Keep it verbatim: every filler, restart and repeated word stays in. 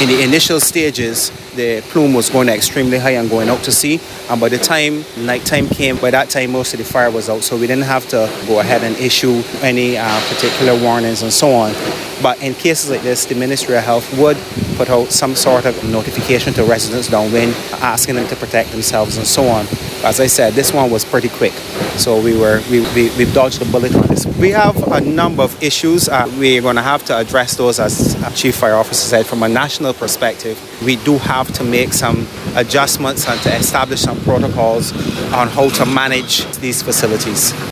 In the initial stages, the plume was going extremely high and going out to sea. And by the time nighttime came, by that time most of the fire was out. So we didn't have to go ahead and issue any uh, particular warnings and so on. But in cases like this, the Ministry of Health would put out some sort of notification to residents downwind, asking them to protect themselves and so on. As I said, this one was pretty quick. So we were we, we, we dodged a bullet on this. We have a number of issues. Uh, we're going to have to address those, as Chief Fire Officer said, from a national perspective. We do have to make some adjustments and to establish some protocols on how to manage these facilities.